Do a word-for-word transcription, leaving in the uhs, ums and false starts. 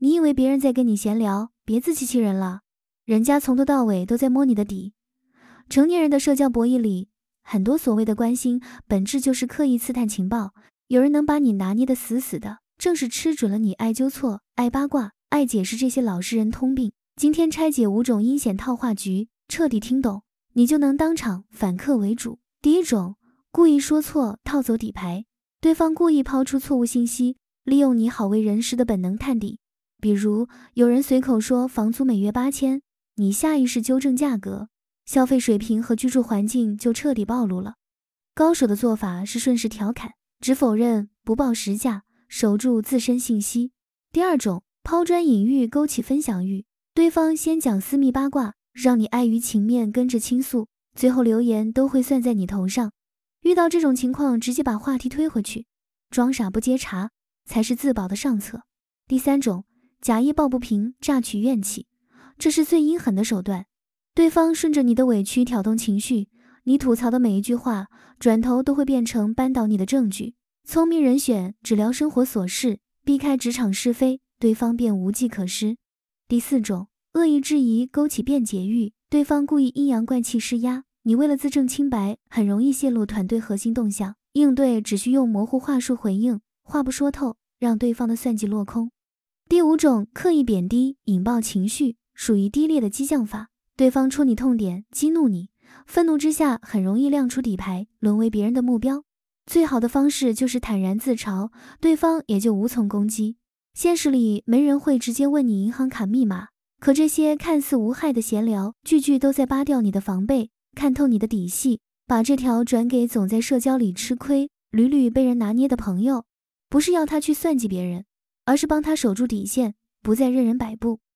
你以为别人在跟你闲聊，别自欺欺人了，人家从头到尾都在摸你的底。成年人的社交博弈里，很多所谓的关心，本质就是刻意刺探情报。有人能把你拿捏得死死的，正是吃准了你爱纠错、爱八卦、爱解释这些老实人通病。今天拆解五种阴险套话局，彻底听懂，你就能当场反客为主。第一种，故意说错套走底牌。对方故意抛出错误信息，利用你好为人师的本能探底。比如有人随口说房租每月八千，你下意识纠正价格，消费水平和居住环境就彻底暴露了。高手的做法是顺势调侃，只否认不报实价，守住自身信息。第二种，抛砖引玉勾起分享欲。对方先讲私密八卦，让你碍于情面跟着倾诉，最后留言都会算在你头上。遇到这种情况，直接把话题推回去，装傻不接茬才是自保的上策。第三种，假意抱不平榨取怨气，这是最阴狠的手段。对方顺着你的委屈挑动情绪，你吐槽的每一句话转头都会变成扳倒你的证据。聪明人选只聊生活琐事，避开职场是非，对方便无计可施。第四种，恶意质疑勾起辩解欲。对方故意阴阳怪气施压，你为了自证清白，很容易泄露团队核心动向。应对只需用模糊话术回应，话不说透，让对方的算计落空。第五种，刻意贬低引爆情绪，属于低劣的激将法。对方戳你痛点，激怒你，愤怒之下很容易亮出底牌，沦为别人的目标。最好的方式就是坦然自嘲，对方也就无从攻击。现实里没人会直接问你银行卡密码，可这些看似无害的闲聊，句句都在扒掉你的防备，看透你的底细。把这条转给总在社交里吃亏、屡屡被人拿捏的朋友，不是要他去算计别人，而是帮他守住底线，不再任人摆布。